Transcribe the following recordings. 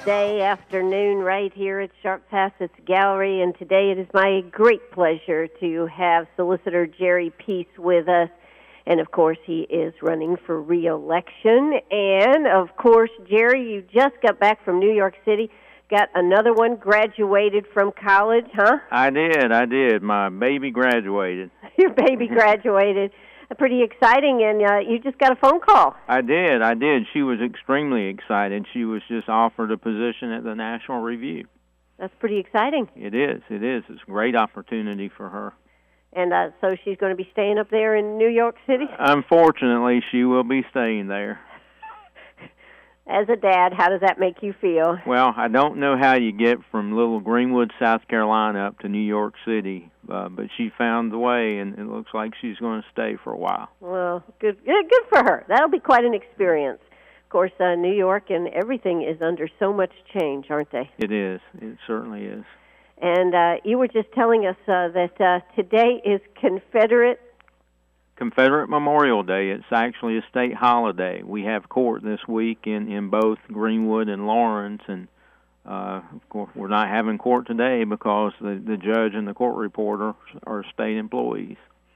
Wednesday afternoon right here at Sharp Facets Gallery, and today it is my great pleasure to have Solicitor Jerry Peace with us. And, of course, he is running for re-election. And, of course, Jerry, you just got back from New York City, got another one, graduated from college, huh? I did. My baby graduated. Your baby graduated. Pretty exciting, and you just got a phone call. I did. She was extremely excited. She was just offered a position at the National Review. That's pretty exciting. It is. It's a great opportunity for her. And so she's going to be staying up there in New York City? Unfortunately, she will be staying there. As a dad, how does that make you feel? Well, I don't know how you get from little Greenwood, South Carolina up to New York City, but she found the way, and it looks like she's going to stay for a while. Well, good for her. That'll be quite an experience. Of course, New York and everything is under so much change, aren't they? It is. It certainly is. And you were just telling us that today is Confederate Memorial Day. It's actually a state holiday. We have court this week in both Greenwood and Lawrence, and of course we're not having court today because the judge and the court reporter are state employees.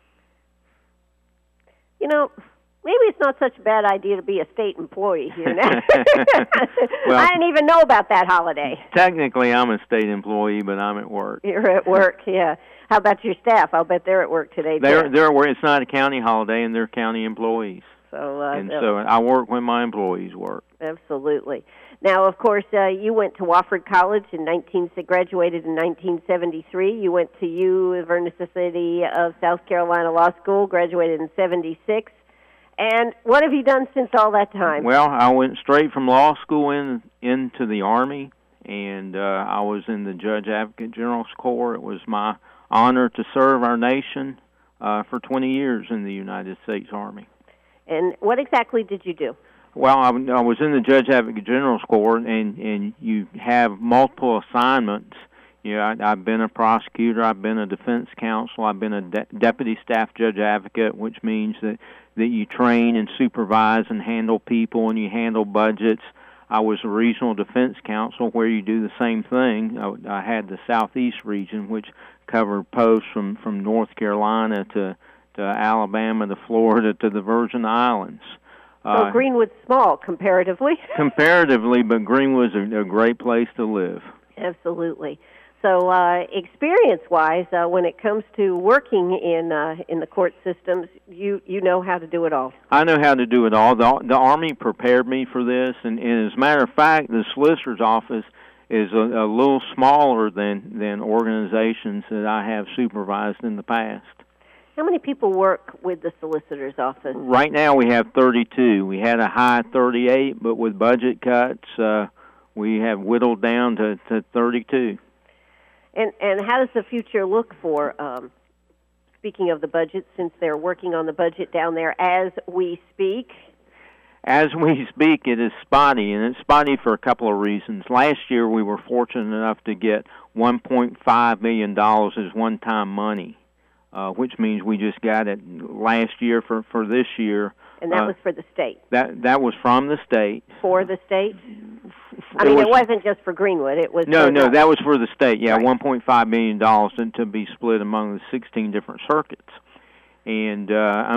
You know, maybe it's not such a bad idea to be a state employee here now. Well, I didn't even know about that holiday. Technically, I'm a state employee, but I'm at work. You're at work, yeah. How about your staff? I'll bet they're at work today, too. They're at work. It's not a county holiday, and they're county employees. So I work when my employees work. Absolutely. Now, of course, you went to Wofford College graduated in 1973. You went to University of South Carolina Law School, graduated in 76. And what have you done since all that time? Well, I went straight from law school into the Army, and I was in the Judge Advocate General's Corps. It was my honor to serve our nation for 20 years in the United States Army. And what exactly did you do? Well, I was in the Judge Advocate General's Corps, and you have multiple assignments. You know, I've been a prosecutor, I've been a defense counsel, I've been a deputy staff judge advocate, which means that you train and supervise and handle people and you handle budgets. I was a regional defense counsel where you do the same thing. I had the Southeast region, which covered posts from North Carolina to Alabama to Florida to the Virgin Islands. So Greenwood's small comparatively. Comparatively, but Greenwood's a great place to live. Absolutely. So experience-wise, when it comes to working in the court systems, you know how to do it all. I know how to do it all. The Army prepared me for this, and as a matter of fact, the solicitor's office is a little smaller than organizations that I have supervised in the past. How many people work with the solicitor's office? Right now we have 32. We had a high 38, but with budget cuts, we have whittled down to 32. And how does the future look for, speaking of the budget, since they're working on the budget down there as we speak? As we speak, it is spotty, and it's spotty for a couple of reasons. Last year, we were fortunate enough to get $1.5 million as one-time money, which means we just got it last year for this year. And that was for the state? That was from the state. For the state? It wasn't just for Greenwood. It was No, that was for the state, yeah, right. $1.5 million to be split among the 16 different circuits. And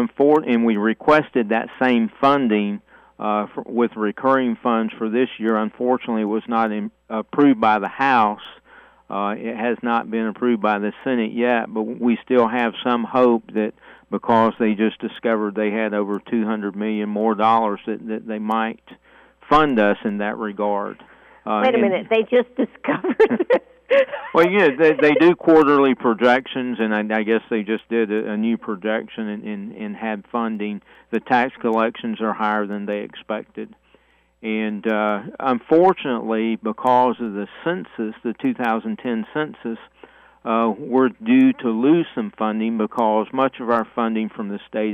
we requested that same funding with recurring funds for this year. Unfortunately, it was not approved by the House. It has not been approved by the Senate yet, but we still have some hope that because they just discovered they had over $200 million more dollars that they might fund us in that regard. Wait a minute, they just discovered this? Well, yeah, they do quarterly projections, and I guess they just did a new projection and had funding. The tax collections are higher than they expected. And unfortunately, because of the census, the 2010 census, we're due to lose some funding because much of our funding from the state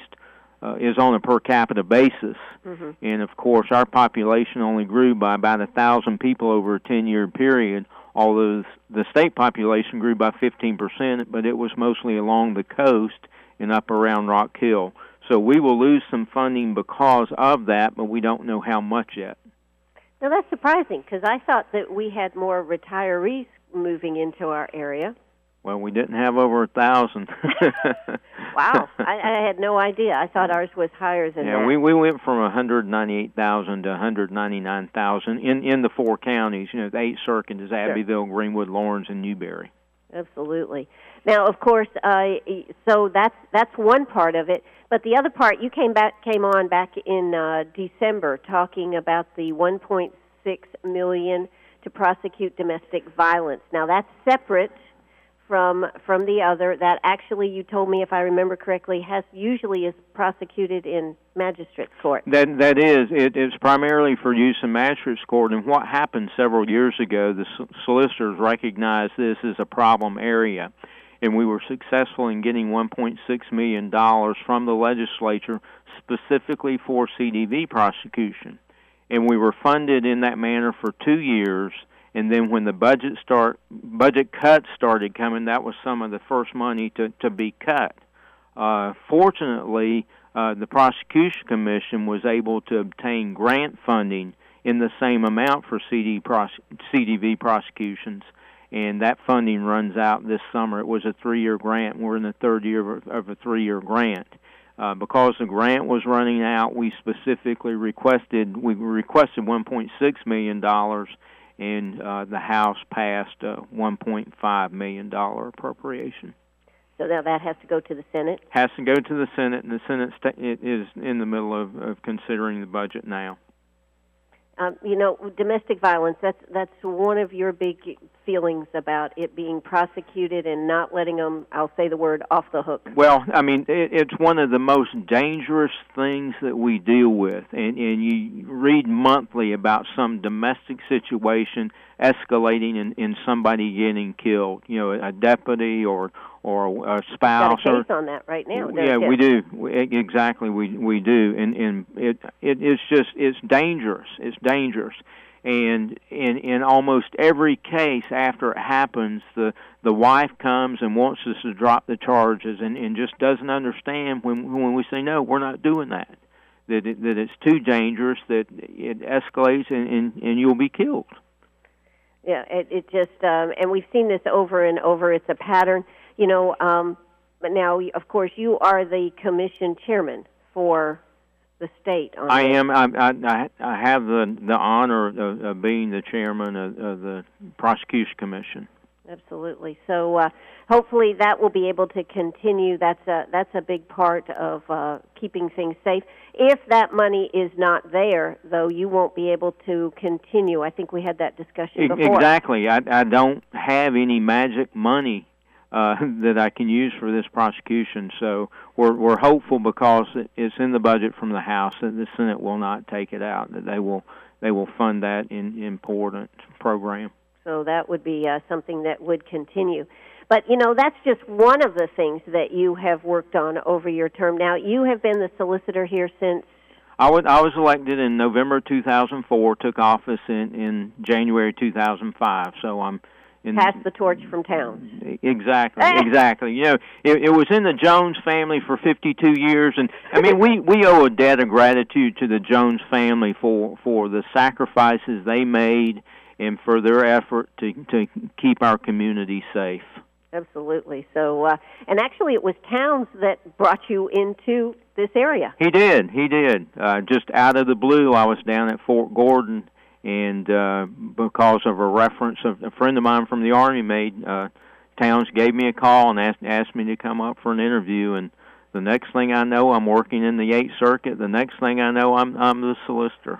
is on a per capita basis. Mm-hmm. And, of course, our population only grew by about 1,000 people over a 10-year period, although the state population grew by 15%, but it was mostly along the coast and up around Rock Hill. So we will lose some funding because of that, but we don't know how much yet. Now, that's surprising because I thought that we had more retirees moving into our area. Well, we didn't have over 1,000. Wow, I had no idea. I thought ours was higher than that. Yeah, we went from 198,000 to 199,000 in the 4 counties. You know, the 8th Circuit is Abbeville, Greenwood, Lawrence, and Newberry. Absolutely. Now, of course, so that's one part of it. But the other part, you came on back in December, talking about the $1.6 million to prosecute domestic violence. Now, that's separate from the other. That actually, you told me, if I remember correctly, usually is prosecuted in magistrate's court. That is. It's primarily for use in magistrate's court. And what happened several years ago, the solicitors recognized this as a problem area, and we were successful in getting $1.6 million from the legislature specifically for CDV prosecution. And we were funded in that manner for 2 years. And then when the budget cuts started coming, that was some of the first money to be cut. Fortunately, the Prosecution Commission was able to obtain grant funding in the same amount for CDV prosecutions, and that funding runs out this summer. It was a 3-year grant. We're in the 3rd year of a 3-year grant. Because the grant was running out, we specifically requested $1.6 million. And the House passed a $1.5 million appropriation. So now that has to go to the Senate? Has to go to the Senate, and the Senate is in the middle of considering the budget now. You know, domestic violence, that's one of your big feelings about it being prosecuted and not letting them, I'll say the word, off the hook. Well, I mean, it's one of the most dangerous things that we deal with. And you read monthly about some domestic situation escalating and somebody getting killed, you know, a deputy or a spouse. Got a case on that right now. Yeah, we do. Exactly, we do. And it's dangerous. It's dangerous. And in almost every case after it happens, the wife comes and wants us to drop the charges and just doesn't understand when we say, no, we're not doing that. That it's too dangerous, that it escalates and you'll be killed. Yeah, it just, and we've seen this over and over. It's a pattern. You know, but now, of course, you are the commission chairman for the state. I am. I have the honor of being the chairman of the Prosecution Commission. Absolutely. So hopefully that will be able to continue. That's a big part of keeping things safe. If that money is not there, though, you won't be able to continue. I think we had that discussion before. Exactly. I don't have any magic money that I can use for this prosecution. So we're hopeful, because it's in the budget from the House, that the Senate will not take it out, that they will fund that important program. So that would be something that would continue. But, you know, that's just one of the things that you have worked on over your term. Now, you have been the solicitor here since... I was elected in November 2004, took office in January 2005, so I'm... Pass the torch from town. Exactly. You know, it was in the Jones family for 52 years, and I mean, we owe a debt of gratitude to the Jones family for the sacrifices they made and for their effort to keep our community safe. Absolutely. So, and actually, it was Towns that brought you into this area. He did. Just out of the blue, I was down at Fort Gordon. And because of a reference a friend of mine from the Army made, Towns gave me a call and asked me to come up for an interview. And the next thing I know, I'm working in the 8th Circuit. The next thing I know, I'm the solicitor.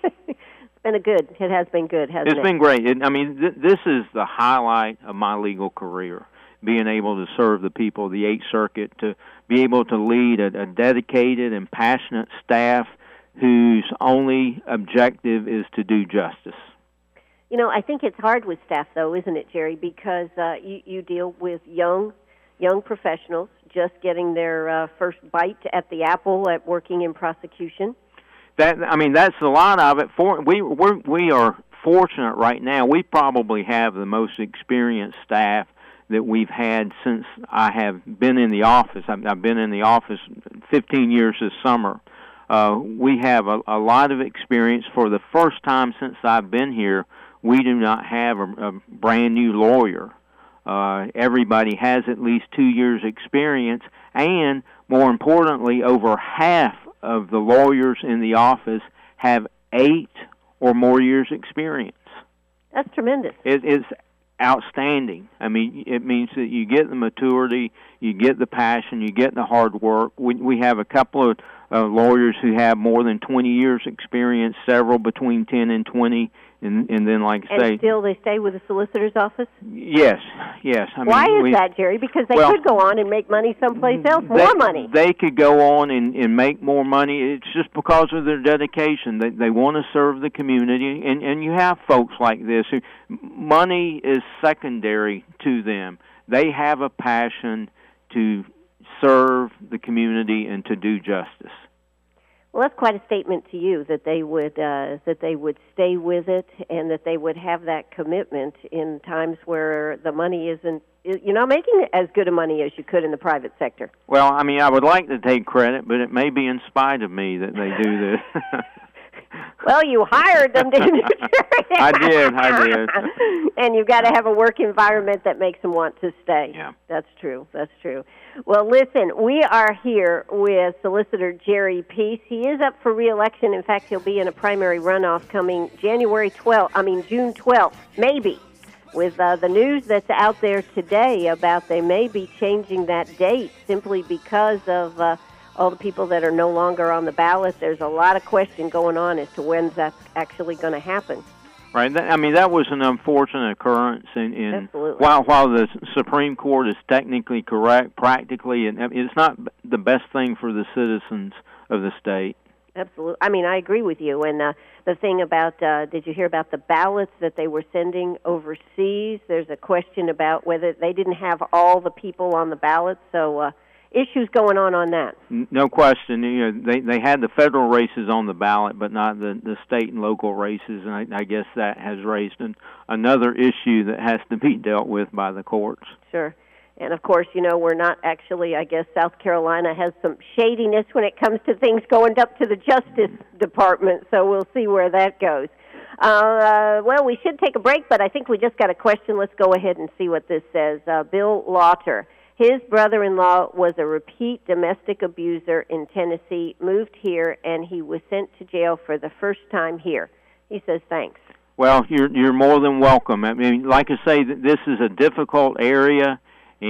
It has been good, hasn't it? It's been great. This is the highlight of my legal career, being able to serve the people of the 8th Circuit, to be able to lead a dedicated and passionate staff whose only objective is to do justice. You know, I think it's hard with staff, though, isn't it, Jerry? Because you deal with young professionals just getting their first bite at the apple at working in prosecution. That's a lot of it. We are fortunate right now. We probably have the most experienced staff that we've had since I have been in the office. I've been in the office 15 years this summer. We have a lot of experience. For the first time since I've been here, we do not have a brand new lawyer. Everybody has at least 2 years experience, and more importantly, over half of the lawyers in the office have 8 or more years experience. That's tremendous. It's outstanding. I mean, it means that you get the maturity, you get the passion, you get the hard work. We have a couple of lawyers who have more than 20 years experience, several between 10 and 20, and then, like I say... And still they stay with the solicitor's office? Yes. Why is that, Jerry? Because they could go on and make money someplace else, more money. They could go on and make more money. It's just because of their dedication. They want to serve the community, and you have folks like this who money is secondary to them. They have a passion to serve the community and to do justice. Well, that's quite a statement to you that they would stay with it and that they would have that commitment in times where the money isn't. You're not making as good a money as you could in the private sector. Well, I mean, I would like to take credit, but it may be in spite of me that they do this. Well, you hired them, didn't you? I did. And you've got to have a work environment that makes them want to stay. Yeah. That's true. Well, listen, we are here with Solicitor Jerry Peace. He is up for re-election. In fact, he'll be in a primary runoff coming June 12th, maybe, with the news that's out there today about they may be changing that date simply because of all the people that are no longer on the ballot. There's a lot of question going on as to when that's actually going to happen. Right. I mean, that was an unfortunate occurrence. Absolutely. While the Supreme Court is technically correct, practically, it's not the best thing for the citizens of the state. Absolutely. I mean, I agree with you. And the thing about, did you hear about the ballots that they were sending overseas? There's a question about whether they didn't have all the people on the ballot, so issues going on that. No question. You know, they had the federal races on the ballot, but not the state and local races, and I guess that has raised another issue that has to be dealt with by the courts. Sure. And, of course, you know, we're not actually, I guess South Carolina has some shadiness when it comes to things going up to the Justice Department, so we'll see where that goes. Well, we should take a break, but I think we just got a question. Let's go ahead and see what this says. Bill Lauter. His brother-in-law was a repeat domestic abuser in Tennessee, moved here, and he was sent to jail for the first time here. He says, thanks. Well, you're more than welcome. I mean, like I say, this is a difficult area,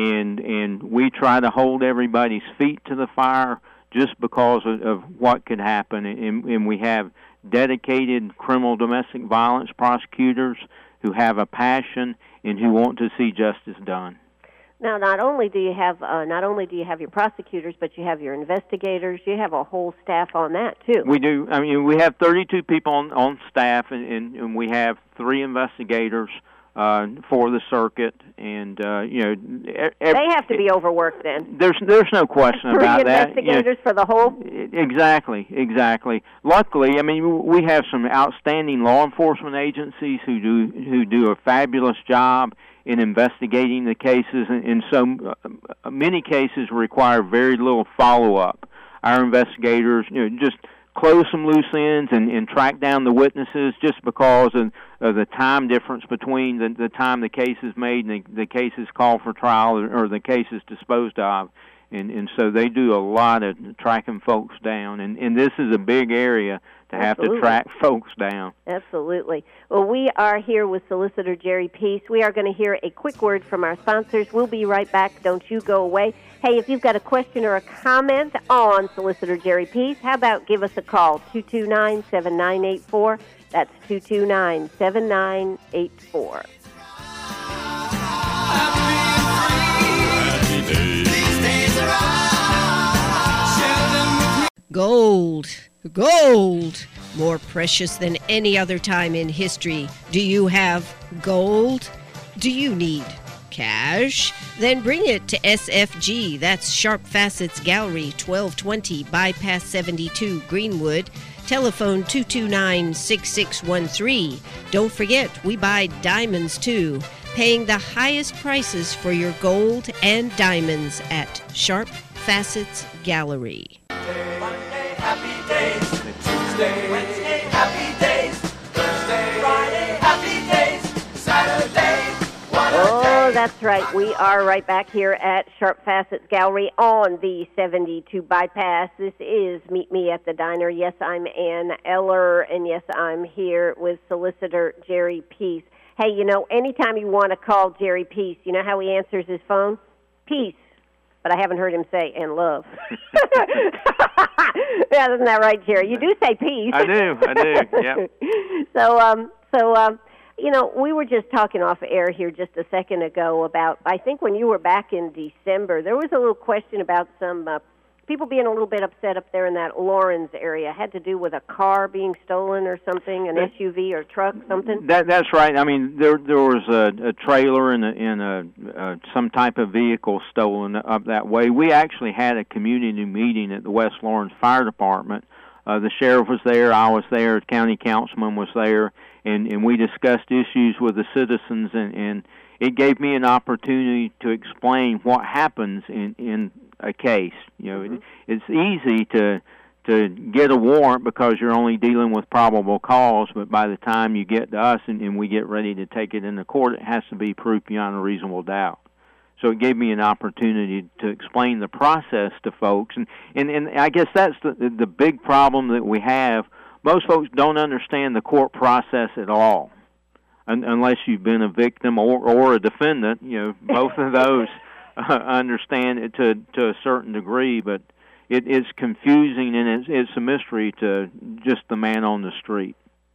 and we try to hold everybody's feet to the fire just because of what could happen. And we have dedicated criminal domestic violence prosecutors who have a passion and who want to see justice done. Now, not only do you have your prosecutors, but you have your investigators. You have a whole staff on that too. We do. I mean, we have 32 people on staff, and we have 3 investigators for the circuit. And you know, they have to be overworked. Then there's no question about that. 3 investigators for the whole. Exactly. Luckily, I mean, we have some outstanding law enforcement agencies who do a fabulous job in investigating the cases, and so many cases require very little follow-up. Our investigators, you know, just close some loose ends and track down the witnesses just because of the time difference between the time the case is made and the case is called for trial or the case is disposed of. And so they do a lot of tracking folks down, and this is a big area to have to track folks down. Absolutely. Well, we are here with Solicitor Jerry Peace. We are going to hear a quick word from our sponsors. We'll be right back. Don't you go away. Hey, if you've got a question or a comment on Solicitor Jerry Peace, how about give us a call, 229-7984. That's 229-7984. Gold, more precious than any other time in history. Do you have gold? Do you need cash? Then bring it to SFG. That's Sharp Facets Gallery, 1220 Bypass 72 Greenwood. Telephone 229-6613. Don't forget, we buy diamonds too. Paying the highest prices for your gold and diamonds at Sharp Facets Gallery. Monday, happy day. Tuesday, Wednesday, happy days. Thursday, Friday, happy days. Saturday, what a day. Oh, that's right. We are right back here at Sharp Facets Gallery on the 72 bypass. This is Meet Me at the Diner. Yes, I'm Ann Eller, and yes, I'm here with Solicitor Jerry Peace. Hey, you know, anytime you want to call Jerry Peace, you know how he answers his phone? Peace. But I haven't heard him say, and love. Yeah, isn't that right, Jerry? You do say peace. I do, yep. So, you know, we were just talking off air here just a second ago about, I think when you were back in December, there was a little question about some people being a little bit upset up there in that Lawrence area. It had to do with a car being stolen or something, an SUV or truck, something? That's right. I mean, there was a trailer and some type of vehicle stolen up that way. We actually had a community meeting at the West Lawrence Fire Department. The sheriff was there, I was there, the county councilman was there, and we discussed issues with the citizens, and it gave me an opportunity to explain what happens in a case. You know, it's easy to get a warrant because you're only dealing with probable cause, but by the time you get to us and we get ready to take it into court, it has to be proof beyond a reasonable doubt. So it gave me an opportunity to explain the process to folks, and I guess that's the big problem that we have. Most folks don't understand the court process at all, unless you've been a victim or a defendant. You know, both of those understand it to a certain degree, but it's confusing and it's a mystery to just the man on the street.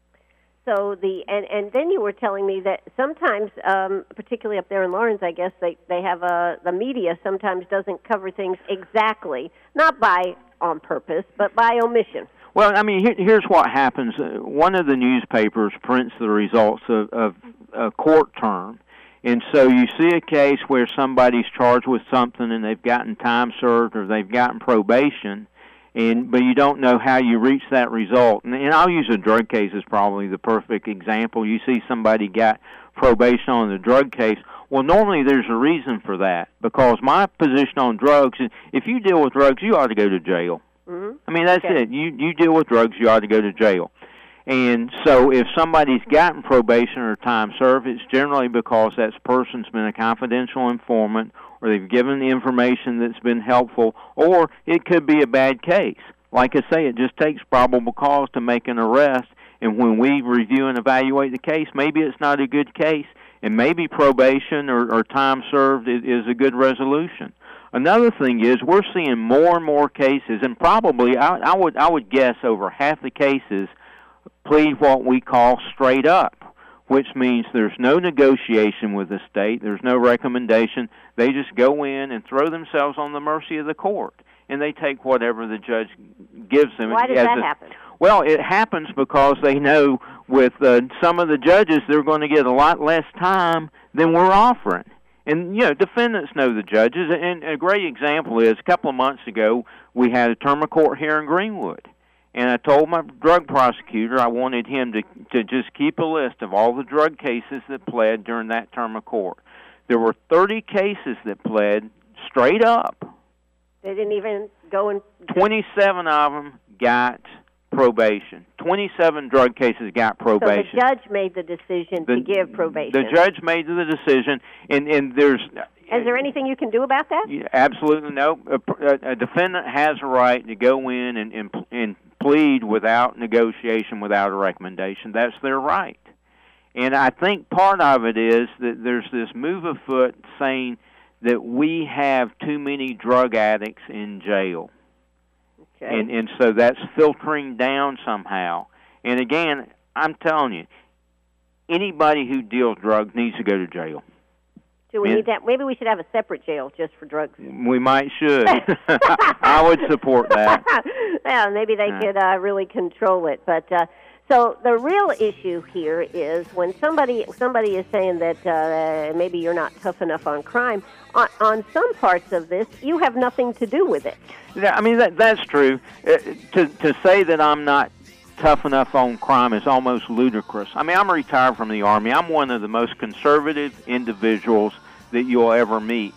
So and then you were telling me that sometimes, particularly up there in Lawrence, I guess they have the media sometimes doesn't cover things exactly, not on purpose, but by omission. Well, I mean, here's what happens. One of the newspapers prints the results of a court term, and so you see a case where somebody's charged with something and they've gotten time served or they've gotten probation, but you don't know how you reach that result. And I'll use a drug case as probably the perfect example. You see somebody got probation on the drug case. Well, normally there's a reason for that, because my position on drugs is if you deal with drugs, you ought to go to jail. Mm-hmm. I mean, that's it. You deal with drugs, you ought to go to jail. And so if somebody's gotten probation or time served, it's generally because that person's been a confidential informant, or they've given the information that's been helpful, or it could be a bad case. Like I say, it just takes probable cause to make an arrest, and when we review and evaluate the case, maybe it's not a good case, and maybe probation or time served is a good resolution. Another thing is we're seeing more and more cases, and probably I would guess over half the cases plead what we call straight up, which means there's no negotiation with the state, there's no recommendation. They just go in and throw themselves on the mercy of the court, and they take whatever the judge gives them. Why does that happen? Well, it happens because they know with some of the judges they're going to get a lot less time than we're offering. And, you know, defendants know the judges, and a great example is a couple of months ago we had a term of court here in Greenwood. And I told my drug prosecutor I wanted him to just keep a list of all the drug cases that pled during that term of court. There were 30 cases that pled straight up. They didn't even go and... 27 of them got probation. 27 drug cases got probation. So the judge made the decision to give probation. The judge made the decision, and there's... Is there anything you can do about that? Absolutely no. A defendant has a right to go in and plead without negotiation, without a recommendation. That's their right. And I think part of it is that there's this move afoot saying that we have too many drug addicts in jail. Okay. And so that's filtering down somehow. And again, I'm telling you, anybody who deals drugs needs to go to jail. Do we need that? Maybe we should have a separate jail just for drugs. We might should. I would support that. Yeah, maybe they could really control it. But so the real issue here is when somebody is saying that maybe you're not tough enough on crime. On some parts of this, you have nothing to do with it. Yeah, I mean that's true. To say that I'm not tough enough on crime is almost ludicrous. I mean, I'm retired from the Army. I'm one of the most conservative individuals that you'll ever meet.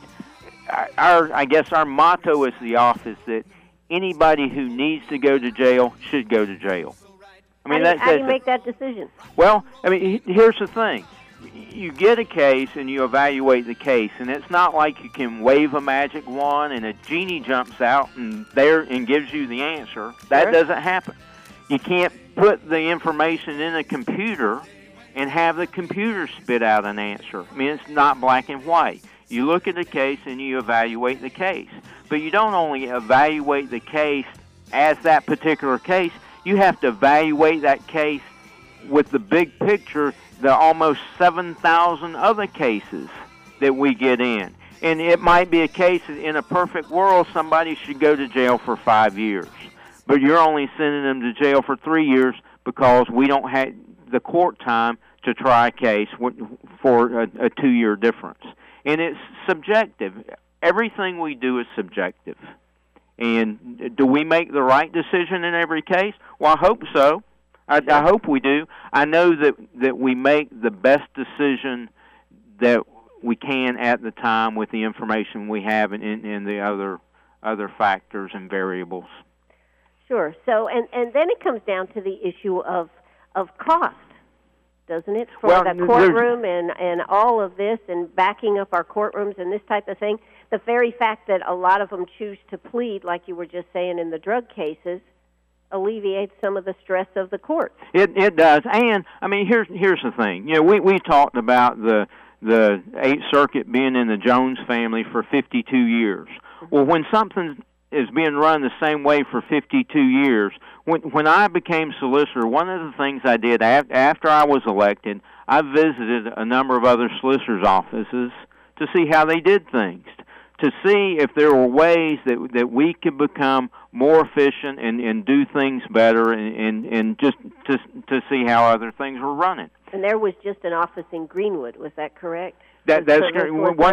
I guess our motto as the office that anybody who needs to go to jail should go to jail. I mean, how do you make that decision? Well, I mean, here's the thing. You get a case and you evaluate the case, and it's not like you can wave a magic wand and a genie jumps out and gives you the answer. That Sure. doesn't happen. You can't put the information in a computer and have the computer spit out an answer. I mean, it's not black and white. You look at the case and you evaluate the case. But you don't only evaluate the case as that particular case, you have to evaluate that case with the big picture, the almost 7,000 other cases that we get in. And it might be a case that in a perfect world, somebody should go to jail for 5 years. But you're only sending them to jail for 3 years because we don't have the court time to try a case for a 2-year difference. And it's subjective. Everything we do is subjective. And do we make the right decision in every case? Well, I hope so. I hope we do. I know that we make the best decision that we can at the time with the information we have and the other factors and variables. Sure. So, and then it comes down to the issue of cost, doesn't it? For the courtroom and all of this and backing up our courtrooms and this type of thing. The very fact that a lot of them choose to plead, like you were just saying in the drug cases, alleviates some of the stress of the courts. It does. And I mean, here's the thing. You know, we talked about the Eighth Circuit being in the Jones family for 52 years. Well, when something is being run the same way for 52 years, when I became solicitor, one of the things I did after I was elected, I visited a number of other solicitors' offices to see how they did things, to see if there were ways that we could become more efficient and do things better and just to see how other things were running. And there was just an office in Greenwood, was that correct? That's correct.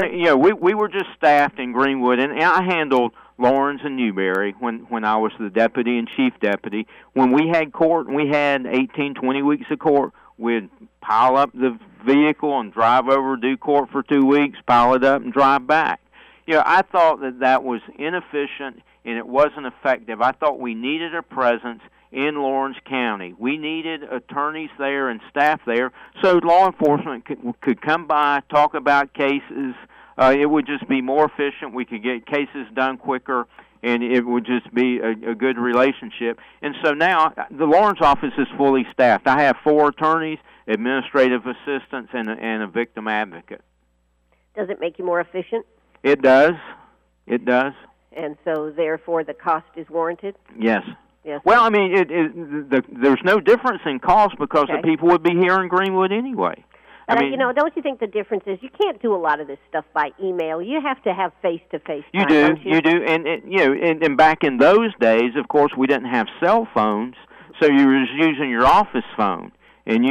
We were just staffed in Greenwood, and I handled Lawrence and Newberry when I was the deputy and chief deputy. When we had court, we had 18, 20 weeks of court, we'd pile up the vehicle and drive over, do court for 2 weeks, pile it up, and drive back. You know, I thought that was inefficient and it wasn't effective. I thought we needed a presence in Lawrence County. We needed attorneys there and staff there so law enforcement could come by, talk about cases. It would just be more efficient. We could get cases done quicker, and it would just be a good relationship. And so now the Lawrence office is fully staffed. I have 4 attorneys, administrative assistants, and a victim advocate. Does it make you more efficient? It does. It does. And so, therefore, the cost is warranted? Yes. Yes. Well, I mean, there's no difference in cost because the people would be here in Greenwood anyway. But, I mean, you know, don't you think the difference is you can't do a lot of this stuff by email? You have to have face-to-face time, don't you? You do. And back in those days, of course, we didn't have cell phones, so you were just using your office phone and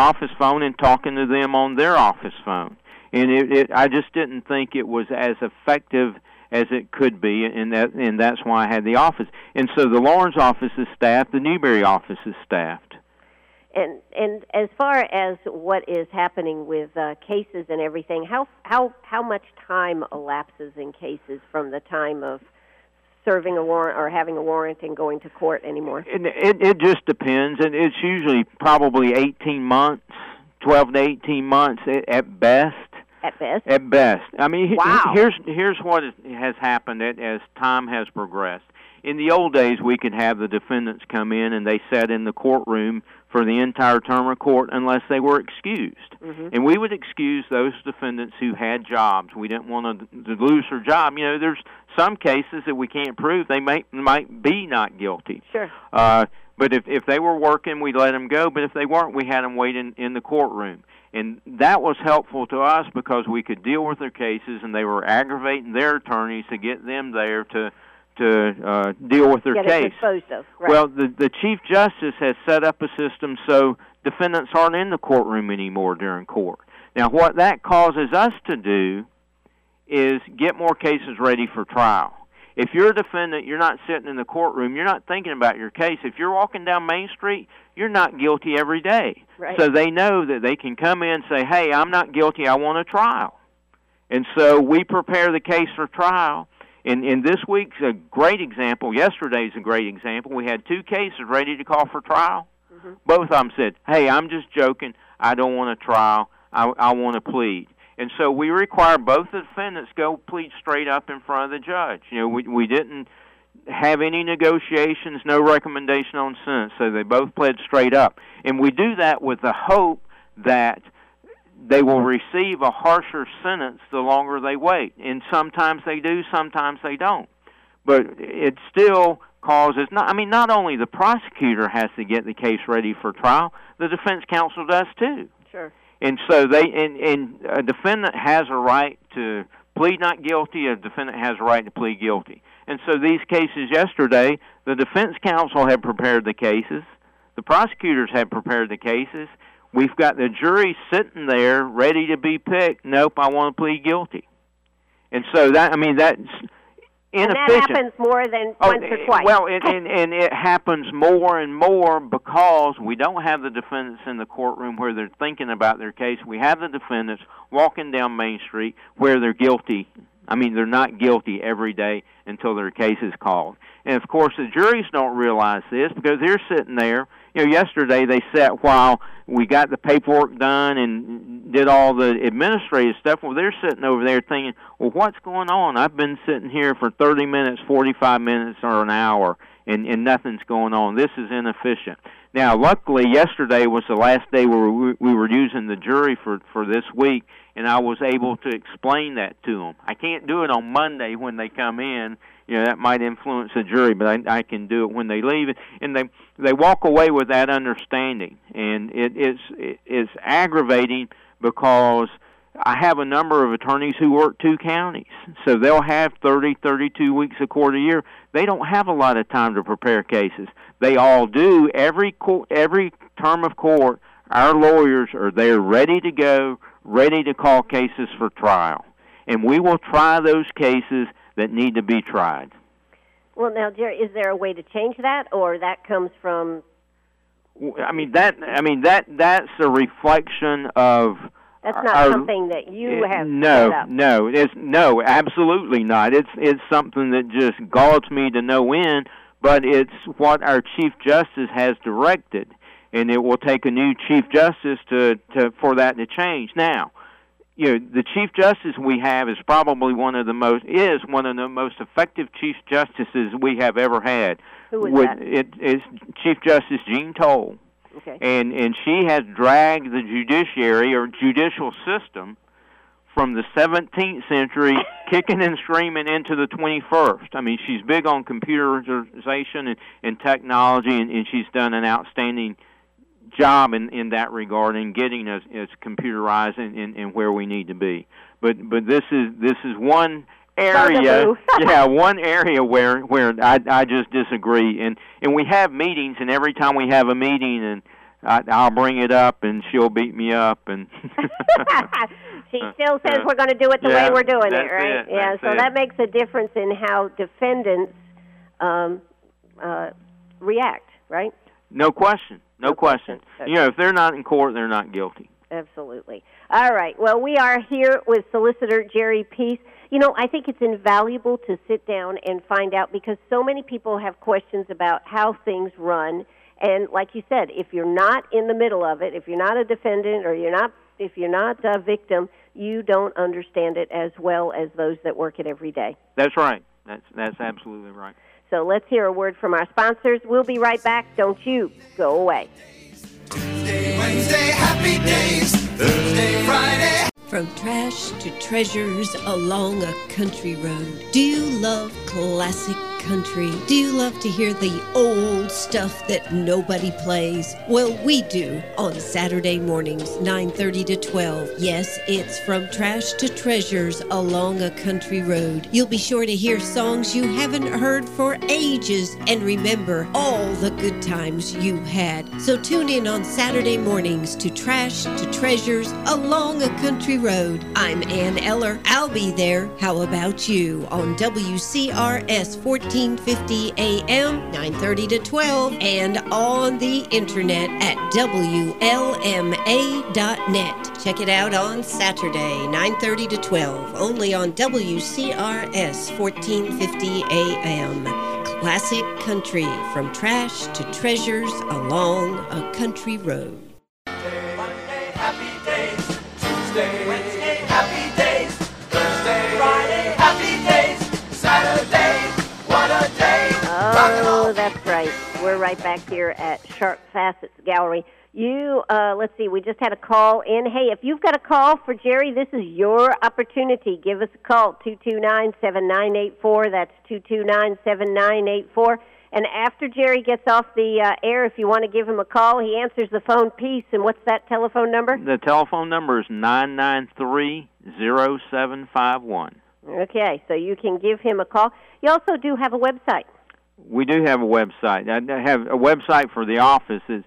talking to them on their office phone. And I just didn't think it was as effective as it could be, and that's why I had the office. And so the Lawrence office is staffed, the Newberry office is staffed. And as far as what is happening with cases and everything, how much time elapses in cases from the time of serving a warrant or having a warrant and going to court anymore? It just depends, and it's usually probably 18 months, 12 to 18 months at best. At best? At best. I mean, wow. Here's what has happened as time has progressed. In the old days, we could have the defendants come in and they sat in the courtroom for the entire term of court unless they were excused. Mm-hmm. And we would excuse those defendants who had jobs. We didn't want to lose their job. You know, there's some cases that we can't prove they might be not guilty. Sure. But if they were working, we'd let them go. But if they weren't, we had them wait in the courtroom. And that was helpful to us because we could deal with their cases, and they were aggravating their attorneys to get them there to deal with their case. Disposed of. Right. Well, the Chief Justice has set up a system so defendants aren't in the courtroom anymore during court. Now, what that causes us to do is get more cases ready for trial. If you're a defendant, you're not sitting in the courtroom, you're not thinking about your case. If you're walking down Main Street, you're not guilty every day. Right. So they know that they can come in and say, hey, I'm not guilty, I want a trial. And so we prepare the case for trial. And this week's a great example. Yesterday's a great example. We had 2 cases ready to call for trial. Mm-hmm. Both of them said, hey, I'm just joking. I don't want a trial. I want to plead. And so we require both the defendants go plead straight up in front of the judge. We didn't have any negotiations, no recommendation on sentence, so they both pled straight up. And we do that with the hope that they will receive a harsher sentence the longer they wait. And sometimes they do, sometimes they don't. But it still causes, not only the prosecutor has to get the case ready for trial, the defense counsel does too. Sure. And so and a defendant has a right to plead not guilty, a defendant has a right to plead guilty. And so these cases yesterday, the defense counsel had prepared the cases, the prosecutors had prepared the cases, we've got the jury sitting there ready to be picked. Nope, I want to plead guilty. And so that's inefficient. And that happens more than once or twice. Well, and it happens more and more because we don't have the defendants in the courtroom where they're thinking about their case. We have the defendants walking down Main Street where they're guilty. They're not guilty every day until their case is called. And, of course, the juries don't realize this because they're sitting there. Yesterday they sat while we got the paperwork done and did all the administrative stuff. Well, they're sitting over there thinking, well, what's going on? I've been sitting here for 30 minutes, 45 minutes, or an hour, and nothing's going on. This is inefficient. Now, luckily, yesterday was the last day where we were using the jury for this week, and I was able to explain that to them. I can't do it on Monday when they come in. That might influence the jury, but I can do it when they leave. And they walk away with that understanding. And it's aggravating because I have a number of attorneys who work 2 counties. So they'll have 30, 32 weeks of court a year. They don't have a lot of time to prepare cases. They all do. Every term of court, our lawyers are there ready to go, ready to call cases for trial. And we will try those cases that need to be tried. Well, now, Jerry, is there a way to change that, or that comes from? That's a reflection of. That's not something that you have set up. No, absolutely not. It's something that just galls me to no end. But it's what our Chief Justice has directed, and it will take a new Chief Justice for that to change. Now, the Chief Justice we have is probably one of the most effective Chief Justices we have ever had. Who is that? It is Chief Justice Jean Toll. Okay. And she has dragged the judiciary or judicial system from the 17th century kicking and screaming into the 21st. She's big on computerization and technology, and she's done an outstanding job in that regard in getting us computerized and where we need to be. But this is one area, one area where I just disagree. And we have meetings, and every time we have a meeting, and I'll bring it up, and she'll beat me up, and she still says we're going to do it the way we're doing it, right? That makes a difference in how defendants react, right? No question. If they're not in court, they're not guilty. Absolutely. All right. Well, we are here with Solicitor Jerry Peace. I think it's invaluable to sit down and find out because so many people have questions about how things run. And like you said, if you're not in the middle of it, if you're not a defendant or if you're not a victim, you don't understand it as well as those that work it every day. That's right. That's absolutely right. So let's hear a word from our sponsors. We'll be right back. Don't you go away. Tuesday, Wednesday, happy days. Thursday, Friday. From trash to treasures along a country road. Do you love classic country? Do you love to hear the old stuff that nobody plays? Well, we do on Saturday mornings, 9:30 to 12. Yes, it's From Trash to Treasures along a country road. You'll be sure to hear songs you haven't heard for ages and remember all the good times you had. So tune in on Saturday mornings to Trash to Treasures along a country road. I'm Ann Eller. I'll be there. How about you? On WCRS 1450 AM, 9:30 to 12, and on the internet at WLMA.net. Check it out on Saturday, 9:30 to 12, only on WCRS 1450 AM. Classic country, from trash to treasures along a country road. Monday, happy days. Tuesday, Wednesday, happy days. Thursday, Friday, happy days. Saturday, what a day. Oh, that's right. We're right back here at Sharp Facets Gallery. Let's see, we just had a call in. Hey, if you've got a call for Jerry, this is your opportunity. Give us a call, 229-7984. That's 229-7984. And after Jerry gets off the air, if you want to give him a call, he answers the phone piece. And what's that telephone number? The telephone number is 993-0751. Okay, so you can give him a call. You also do have a website. We do have a website. I have a website for the office. Is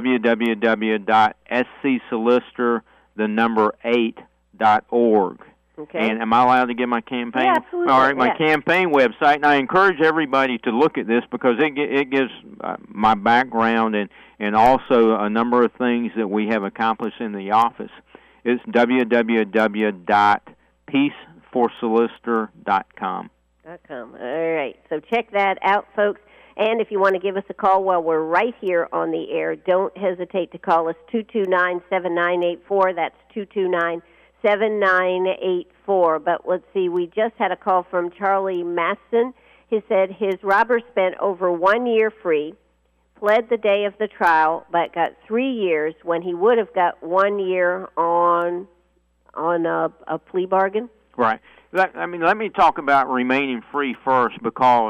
www.scsolicitor8.org. Okay. And am I allowed to give my campaign? Yeah, absolutely. All right, my campaign website. And I encourage everybody to look at this because it gives my background and also a number of things that we have accomplished in the office. It's www.peaceforsolicitor.com. All right, so check that out, folks. And if you want to give us a call while we're right here on the air, don't hesitate to call us, 229-7984. That's 229-7984. But let's see, we just had a call from Charlie Masson. He said his robber spent over 1 year free, pled the day of the trial, but got 3 years when he would have got 1 year on a plea bargain. Right. Let me talk about remaining free first, because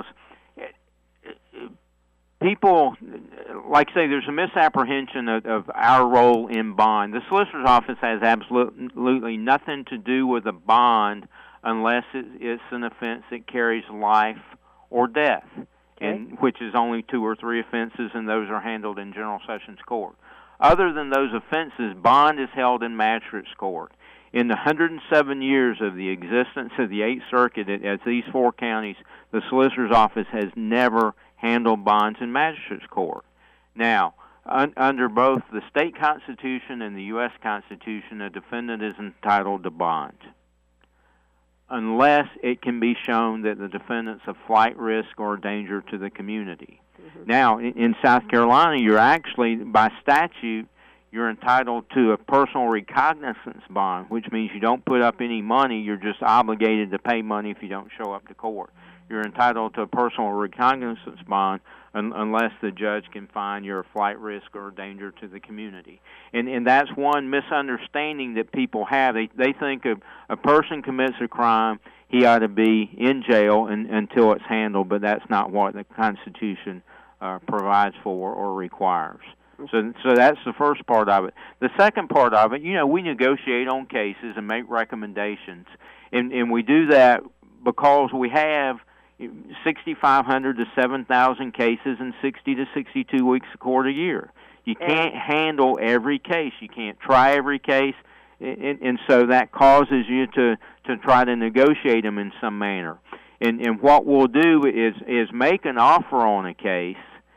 people, like say, there's a misapprehension of our role in bond. The solicitor's office has absolutely nothing to do with a bond unless it's an offense that carries life or death, and which is only 2 or 3 offenses, and those are handled in General Sessions Court. Other than those offenses, bond is held in Magistrate's Court. In the 107 years of the existence of the 8th Circuit at these 4 counties, the solicitor's office has never handled bonds in Magistrate's Court. Now, under both the state constitution and the U.S. Constitution, a defendant is entitled to bond, unless it can be shown that the defendant's a flight risk or a danger to the community. Mm-hmm. Now, in South Carolina, you're actually, by statute, you're entitled to a personal recognizance bond, which means you don't put up any money. You're just obligated to pay money if you don't show up to court. You're entitled to a personal recognizance bond unless the judge can find you're a flight risk or a danger to the community. And that's one misunderstanding that people have. They think a person commits a crime, he ought to be in jail until it's handled, but that's not what the Constitution provides for or requires. So that's the first part of it. The second part of it, we negotiate on cases and make recommendations, and we do that because we have 6,500 to 7,000 cases in 60 to 62 weeks of court a year. You can't handle every case. You can't try every case, and so that causes you to try to negotiate them in some manner. And what we'll do is make an offer on a case,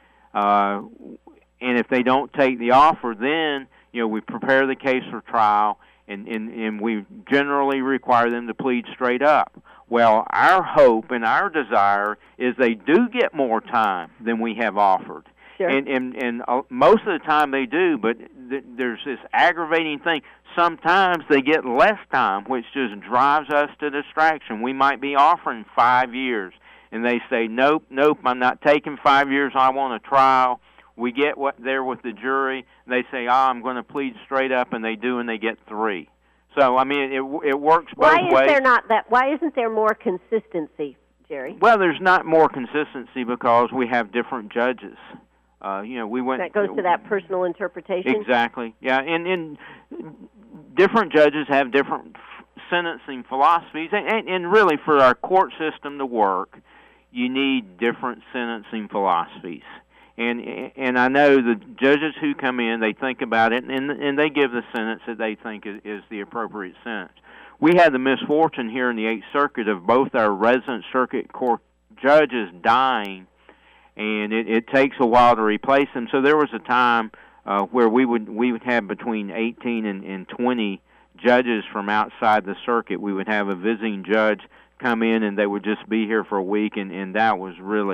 and if they don't take the offer, then we prepare the case for trial, and we generally require them to plead straight up. Well, our hope and our desire is they do get more time than we have offered. Sure. And most of the time they do, but there's this aggravating thing. Sometimes they get less time, which just drives us to distraction. We might be offering 5 years, and they say, nope, I'm not taking 5 years, I want a trial. We get there with the jury, and they say, I'm going to plead straight up, and they do, and they get 3. So, it works both ways. Why isn't there more consistency, Jerry? Well, there's not more consistency because we have different judges. That goes to that personal interpretation? Exactly. Yeah, and different judges have different sentencing philosophies, and really for our court system to work, you need different sentencing philosophies. And I know the judges who come in, they think about it, and they give the sentence that they think is the appropriate sentence. We had the misfortune here in the 8th Circuit of both our resident circuit court judges dying, and it takes a while to replace them. So there was a time where we would have between 18 and 20 judges from outside the circuit. We would have a visiting judge come in, and they would just be here for a week, and that was really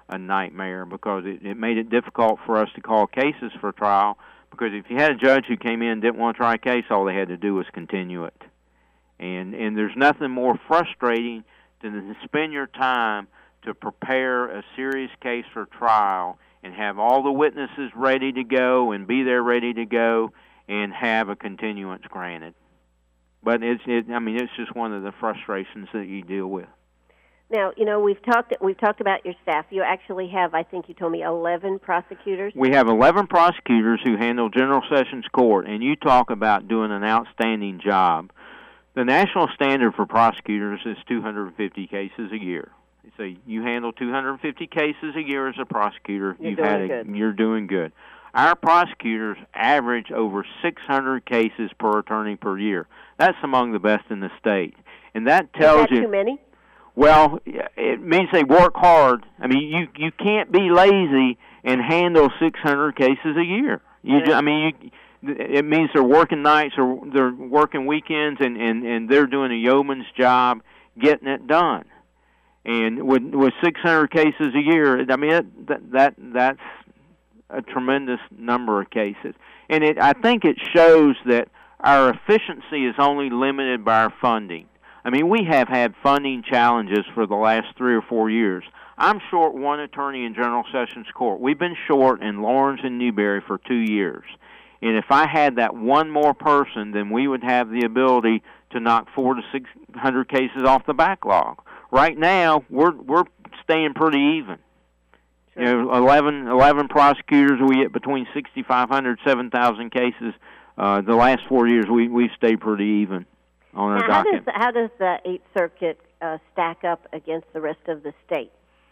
a nightmare because it made it difficult for us to call cases for trial, because if you had a judge who came in and didn't want to try a case, all they had to do was continue it. And there's nothing more frustrating than to spend your time to prepare a serious case for trial and have all the witnesses ready to go and be there ready to go and have a continuance granted. But it's just one of the frustrations that you deal with. Now, we've talked about your staff. You actually have, I think you told me, 11 prosecutors? We have 11 prosecutors who handle General Sessions Court, and you talk about doing an outstanding job. The national standard for prosecutors is 250 cases a year. So you handle 250 cases a year as a prosecutor. You're doing good. Our prosecutors average over 600 cases per attorney per year. That's among the best in the state. And that tells you... Is that too many? Well, it means they work hard. I mean, you can't be lazy and handle 600 cases a year. It means they're working nights or they're working weekends, and they're doing a yeoman's job getting it done. And with 600 cases a year, I mean that's a tremendous number of cases. And I think it shows that our efficiency is only limited by our funding. I mean, we have had funding challenges for the last 3 or 4 years. I'm short one attorney in General Sessions Court. We've been short in Lawrence and Newberry for 2 years. And if I had that one more person, then we would have the ability to knock 400 to 600 cases off the backlog. Right now, we're staying pretty even. Sure. 11 prosecutors. We get between 6,500, 7,000 cases. The last 4 years, we've stayed pretty even on our docket. How does the 8th Circuit stack up against the rest of the state?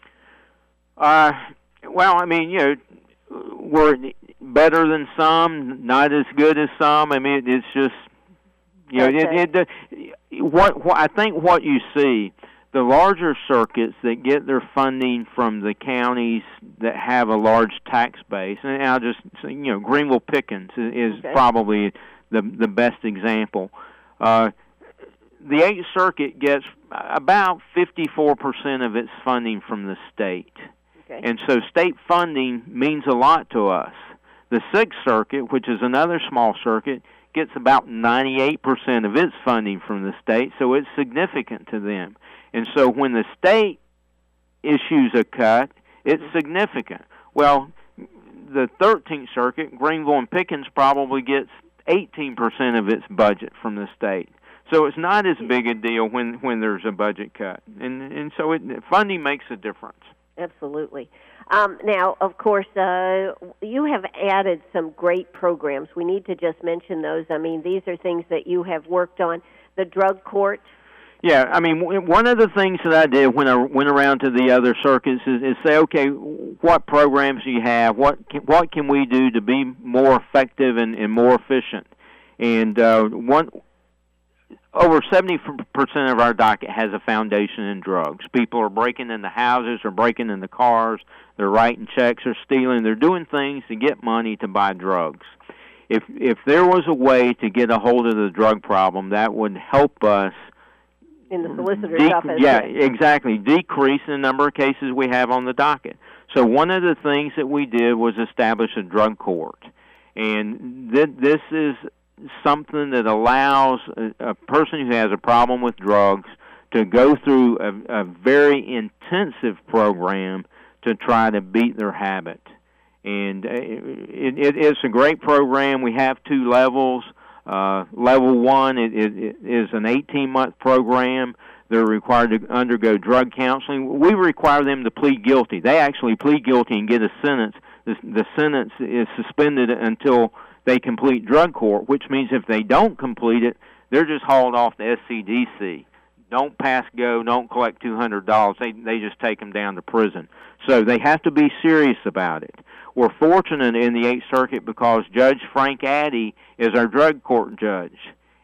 Well, I mean, we're better than some, not as good as some. I mean, it's just, I think what you see, the larger circuits that get their funding from the counties that have a large tax base, and I'll just say, Greenville-Pickens is probably the best example. The 8th Circuit gets about 54% of its funding from the state. Okay. And so state funding means a lot to us. The 6th Circuit, which is another small circuit, gets about 98% of its funding from the state, so it's significant to them. And so when the state issues a cut, it's significant. Well, the 13th Circuit, Greenville and Pickens, probably gets 18% of its budget from the state. So it's not as big a deal when there's a budget cut. And so funding makes a difference. Absolutely. Now, of course, you have added some great programs. We need to just mention those. I mean, these are things that you have worked on. The drug court. Yeah, I mean, one of the things that I did when I went around to the other circuits is say, okay, what programs do you have? What can we do to be more effective and more efficient? And over 70% of our docket has a foundation in drugs. People are breaking into houses or breaking into cars. They're writing checks or stealing. They're doing things to get money to buy drugs. If there was a way to get a hold of the drug problem, that would help us in the solicitor's office. Yeah, exactly. Decrease the number of cases we have on the docket. So one of the things that we did was establish a drug court. And this is something that allows a person who has a problem with drugs to go through a very intensive program to try to beat their habit. And it's a great program. We have 2 levels. Level 1 it is an 18-month program. They're required to undergo drug counseling. We require them to plead guilty. They actually plead guilty and get a sentence. The sentence is suspended until they complete drug court, which means if they don't complete it, they're just hauled off to SCDC. Don't pass go, don't collect $200. They just take them down to prison. So they have to be serious about it. We're fortunate in the 8th Circuit because Judge Frank Addy is our drug court judge.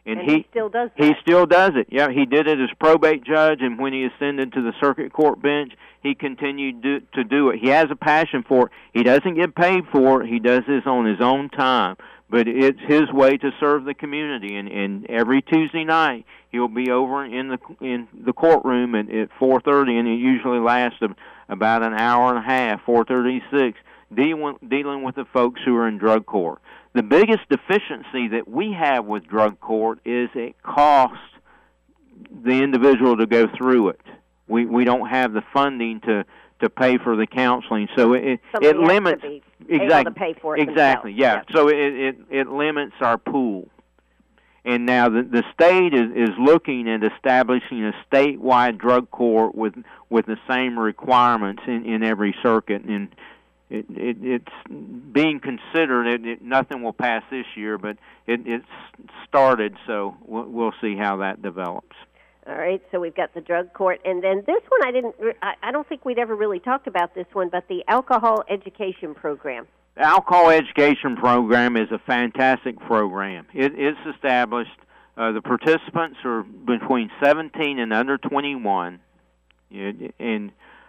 And he still does that. He still does it. Yeah, he did it as probate judge, and when he ascended to the circuit court bench, he continued to do it. He has a passion for it. He doesn't get paid for it. He does this on his own time, but it's his way to serve the community. And every Tuesday night, he'll be over in the courtroom at 4:30, and it usually lasts about an hour and a half, 4:30 to 6, dealing with the folks who are in drug court. The biggest deficiency that we have with drug court is it costs the individual to go through it. We don't have the funding to pay for the counseling, so it limits able to pay for it exactly. Yeah. So it limits our pool. And now the state is looking at establishing a statewide drug court with the same requirements in every circuit, and it's being considered. Nothing will pass this year, but it's started, so we'll see how that develops. All right, so we've got the drug court, and then this one I don't think we'd ever really talked about this one, but the alcohol education program. The alcohol education program is a fantastic program. It's established. The participants are between 17 and under 21, and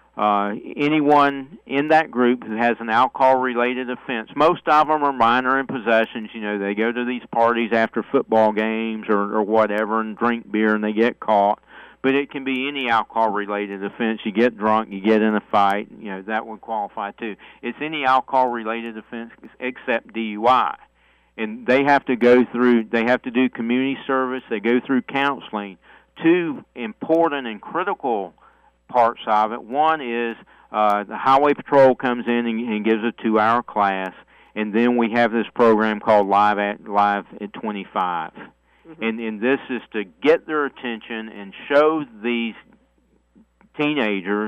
anyone in that group who has an alcohol-related offense. Most of them are minor in possessions. They go to these parties after football games or whatever and drink beer and they get caught. But it can be any alcohol-related offense. You get drunk, you get in a fight, that would qualify too. It's any alcohol-related offense except DUI. And they have to do community service, they go through counseling. Two important and critical parts of it. One is the Highway Patrol comes in and gives a 2-hour class, and then we have this program called Live at 25. And this is to get their attention and show these teenagers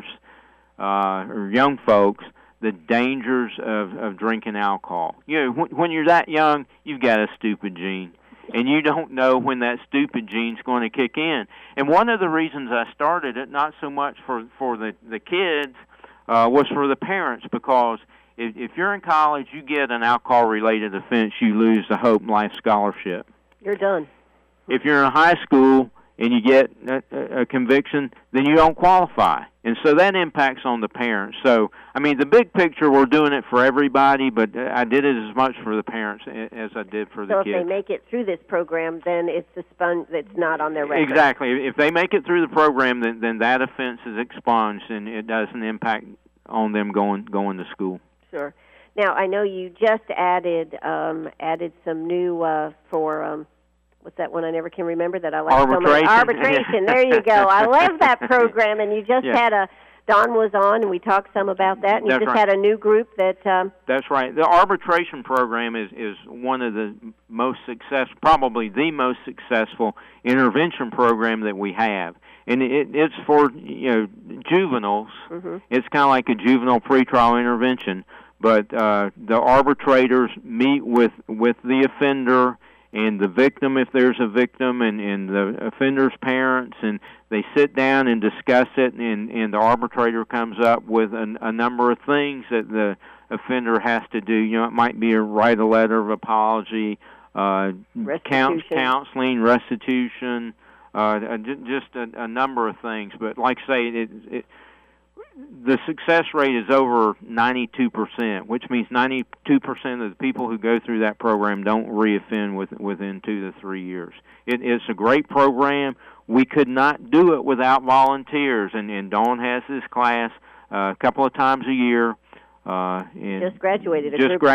or young folks the dangers of drinking alcohol. When you're that young, you've got a stupid gene, and you don't know when that stupid gene's going to kick in. And one of the reasons I started it, not so much for the kids, was for the parents, because if you're in college, you get an alcohol-related offense, you lose the Hope Life Scholarship. You're done. If you're in high school and you get a conviction, then you don't qualify. And so that impacts on the parents. So, the big picture, we're doing it for everybody, but I did it as much for the parents as I did for the kids. So if they make it through this program, then it's the sponge that's not on their record. Exactly. If they make it through the program, then that offense is expunged, and it doesn't impact on them going to school. Sure. Now, I know you just added some new for... what's that one I never can remember that I like so much? Arbitration. There you go. I love that program, and you just had Don was on, and we talked some about that, and you just had a new group that... That's right. The arbitration program is one of the most successful, probably the most successful intervention program that we have. And it's for, juveniles. Mm-hmm. It's kind of like a juvenile pretrial intervention, but the arbitrators meet with the offender and the victim, if there's a victim, and the offender's parents, and they sit down and discuss it, and the arbitrator comes up with a number of things that the offender has to do. It might be write a letter of apology, counseling, restitution, just a number of things. But like I say, the success rate is over 92%, which means 92% of the people who go through that program don't reoffend within 2 to 3 years. It's a great program. We could not do it without volunteers, and Dawn has this class a couple of times a year. And just graduated.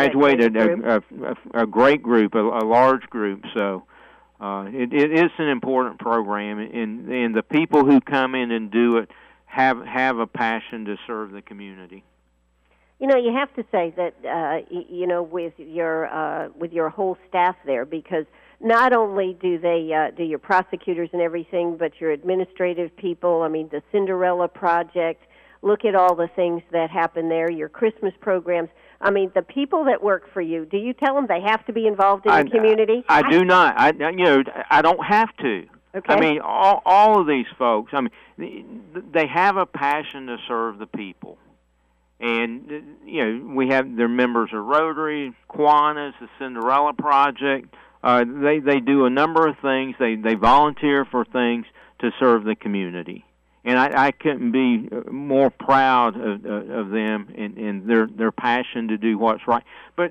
A great group, a large group. So it is an important program, and the people who come in and do it have a passion to serve the community. You have to say that with your whole staff there, because not only do they do your prosecutors and everything, but your administrative people. The Cinderella Project. Look at all the things that happen there. Your Christmas programs. The people that work for you. Do you tell them they have to be involved in the community? I do not. I don't have to. Okay. All of these folks, they have a passion to serve the people. And, we have their members of Rotary, Kiwanis, the Cinderella Project, They do a number of things. They volunteer for things to serve the community, and I couldn't be more proud of them and their passion to do what's right. But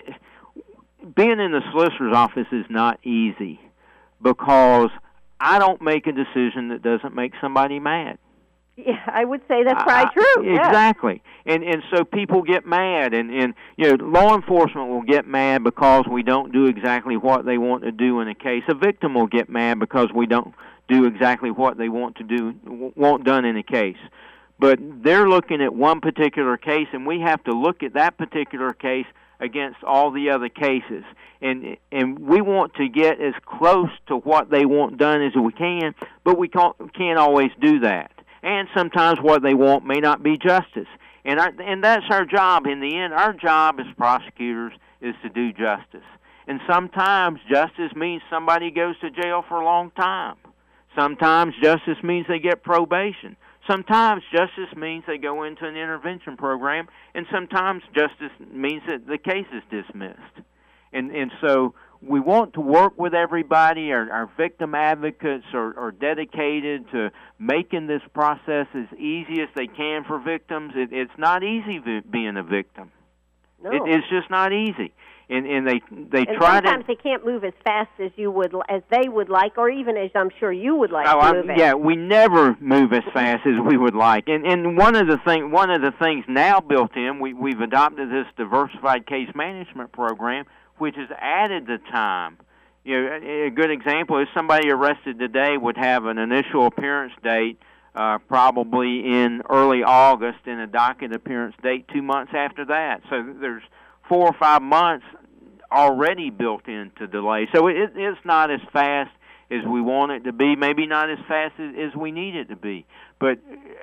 being in the solicitor's office is not easy, because I don't make a decision that doesn't make somebody mad. Yeah, I would say that's probably true. Exactly. And so people get mad, and law enforcement will get mad because we don't do exactly what they want to do in a case. A victim will get mad because we don't do exactly what they want done in a case. But they're looking at one particular case, and we have to look at that particular case against all the other cases. And we want to get as close to what they want done as we can, but we can't always do that. And sometimes what they want may not be justice. And that's our job. In the end, our job as prosecutors is to do justice. And sometimes justice means somebody goes to jail for a long time. Sometimes justice means they get probation. Sometimes justice means they go into an intervention program. And sometimes justice means that the case is dismissed. And so we want to work with everybody. Our victim advocates are dedicated to making this process as easy as they can for victims. It's not easy being a victim. No. It's just not easy. And they and try to. Sometimes they can't move as fast as they would like, or even as I'm sure you would like to move. Yeah, we never move as fast as we would like. And one of the things now built in, we've adopted this diversified case management program, which has added the time. A good example is somebody arrested today would have an initial appearance date probably in early August, and a docket appearance date 2 months after that. So there's 4 or 5 months already built into delay. So it's not as fast as we want it to be, maybe not as fast as we need it to be. But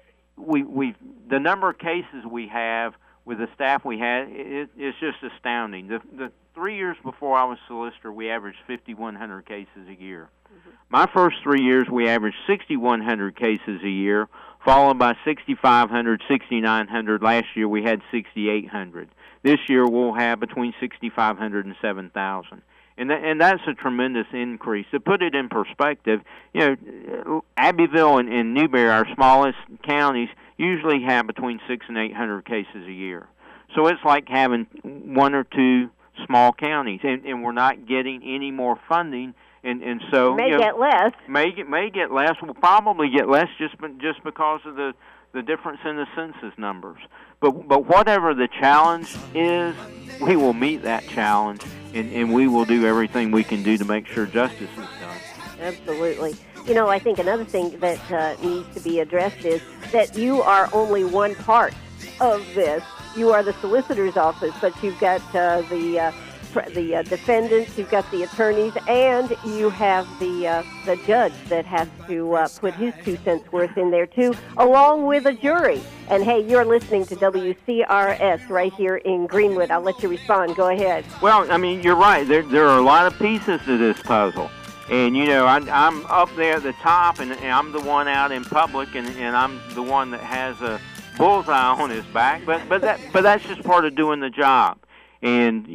the number of cases we have with the staff we had, it's just astounding. The 3 years before I was solicitor, we averaged 5,100 cases a year. Mm-hmm. My first 3 years, we averaged 6,100 cases a year, followed by 6,500, 6,900. Last year, we had 6,800. This year, we'll have between 6,500 and 7,000. And that's a tremendous increase. To put it in perspective, Abbeville and Newberry, our smallest counties, usually have between 600 and 800 cases a year. So it's like having 1 or 2 small counties, and we're not getting any more funding, and so get less. May get less. We'll probably get less just because of the difference in the census numbers. But whatever the challenge is, we will meet that challenge, and we will do everything we can do to make sure justice is done. Absolutely. I think another thing that needs to be addressed is that you are only one part of this. You are the solicitor's office, but you've got the defendants, you've got the attorneys, and you have the judge that has to put his 2 cents worth in there too, along with a jury. And hey, you're listening to WCRS right here in Greenwood. I'll let you respond. Go ahead. Well, I mean, you're right. There are a lot of pieces to this puzzle. And, I'm up there at the top, and I'm the one out in public, and I'm the one that has a bullseye on his back. But that's just part of doing the job. And,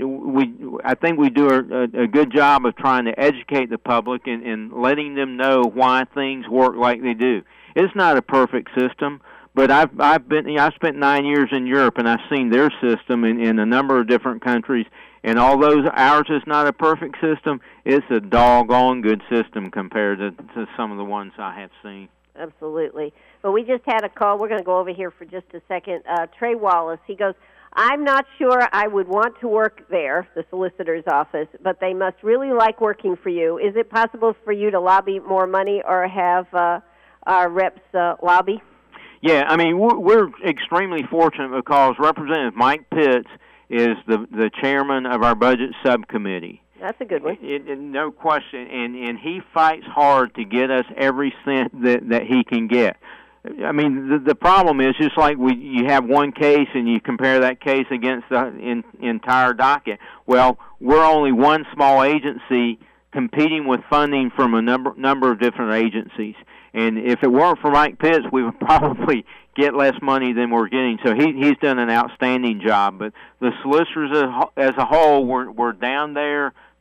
I think we do a good job of trying to educate the public and letting them know why things work like they do. It's not a perfect system, but I spent 9 years in Europe, and I've seen their system in a number of different countries. And although ours is not a perfect system, it's a doggone good system compared to some of the ones I have seen. Absolutely. Well, we just had a call. We're going to go over here for just a second. Trey Wallace, he goes, I'm not sure I would want to work there, the solicitor's office, but they must really like working for you. Is it possible for you to lobby more money or have our reps lobby? Yeah, I mean, we're extremely fortunate because Representative Mike Pitts is the chairman of our budget subcommittee. That's a good one. No question, and he fights hard to get us every cent that he can get. I mean, the problem is just like you have one case and you compare that case against the entire docket. Well, we're only one small agency competing with funding from a number of different agencies. And if it weren't for Mike Pitts, we would probably get less money than we're getting. So he's done an outstanding job. But the solicitors as a whole, we're down there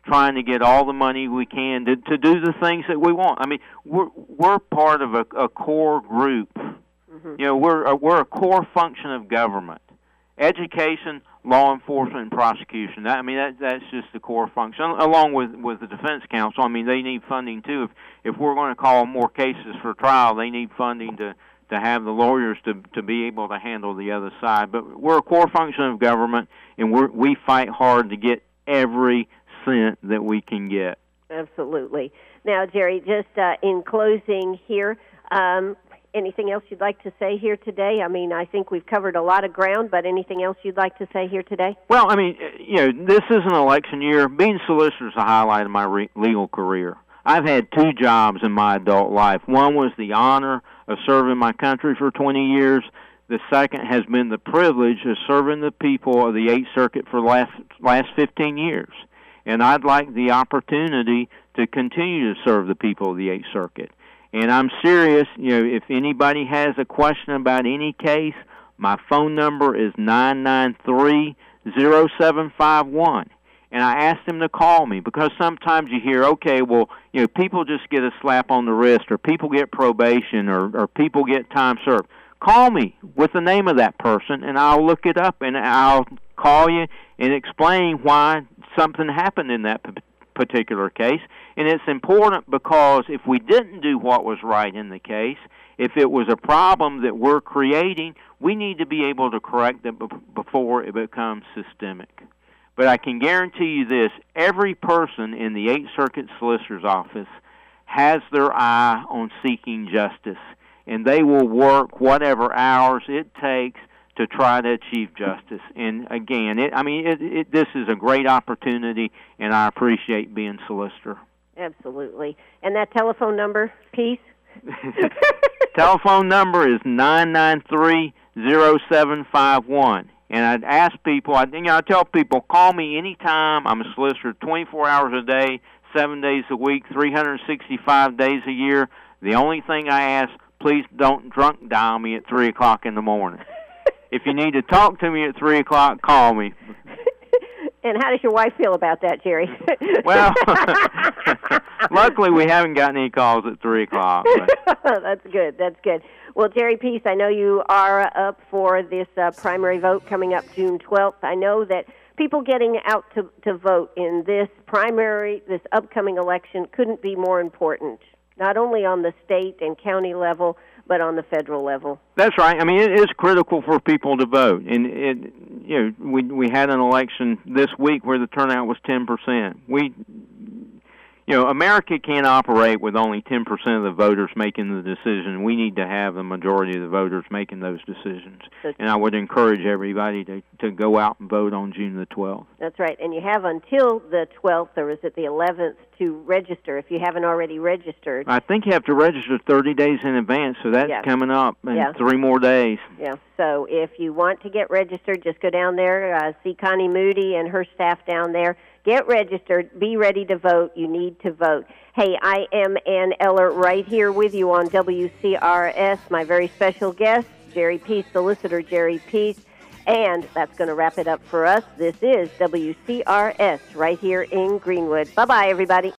trying to get all the money we can to do the things that we want. I mean, we're part of a core group. Mm-hmm. You know, we're a core function of government. Education, law enforcement, and prosecution. That's just the core function, along with the Defense Council. I mean, they need funding too. If we're going to call more cases for trial, they need funding to have the lawyers to be able to handle the other side. But we're a core function of government, and we fight hard to get every cent that we can get. Absolutely. Now, Jerry, just in closing here, anything else you'd like to say here today? I mean, I think we've covered a lot of ground, but anything else you'd like to say here today? Well, I mean, this is an election year. Being solicitor is a highlight of my legal career. I've had 2 jobs in my adult life. One was the honor of serving my country for 20 years. The second has been the privilege of serving the people of the 8th Circuit for the last 15 years. And I'd like the opportunity to continue to serve the people of the 8th Circuit. And I'm serious, if anybody has a question about any case, my phone number is 993-0751. And I asked them to call me, because sometimes you hear, okay, well, people just get a slap on the wrist, or people get probation, or people get time served. Call me with the name of that person, and I'll look it up, and I'll call you and explain why something happened in that particular case. And it's important because if we didn't do what was right in the case, if it was a problem that we're creating, we need to be able to correct it before it becomes systemic. But I can guarantee you this, every person in the 8th Circuit Solicitor's Office has their eye on seeking justice, and they will work whatever hours it takes to try to achieve justice. And again, this is a great opportunity, and I appreciate being solicitor. Absolutely. And that telephone number, Peace? Telephone number is 993-0751. And I'd ask people, I tell people, call me anytime. I'm a solicitor 24 hours a day, 7 days a week, 365 days a year. The only thing I ask, please don't drunk dial me at 3 o'clock in the morning. If you need to talk to me at 3 o'clock, call me. And how does your wife feel about that, Jerry? Well, luckily we haven't gotten any calls at 3 o'clock. That's good. That's good. Well, Jerry Peace, I know you are up for this primary vote coming up June 12th. I know that people getting out to vote in this primary, this upcoming election, couldn't be more important, not only on the state and county level, but on the federal level. That's right. I mean, it is critical for people to vote. And we had an election this week where the turnout was 10%. America can't operate with only 10% of the voters making the decision. We need to have the majority of the voters making those decisions. And I would encourage everybody to go out and vote on June the 12th. That's right. And you have until the 12th, or is it the 11th, to register if you haven't already registered. I think you have to register 30 days in advance, so that's coming up in 3 more days. Yeah. So if you want to get registered, just go down there, see Connie Moody and her staff down there. Get registered. Be ready to vote. You need to vote. Hey, I am Ann Eller right here with you on WCRS. My very special guest, Jerry Peace, Solicitor Jerry Peace. And that's going to wrap it up for us. This is WCRS right here in Greenwood. Bye-bye, everybody.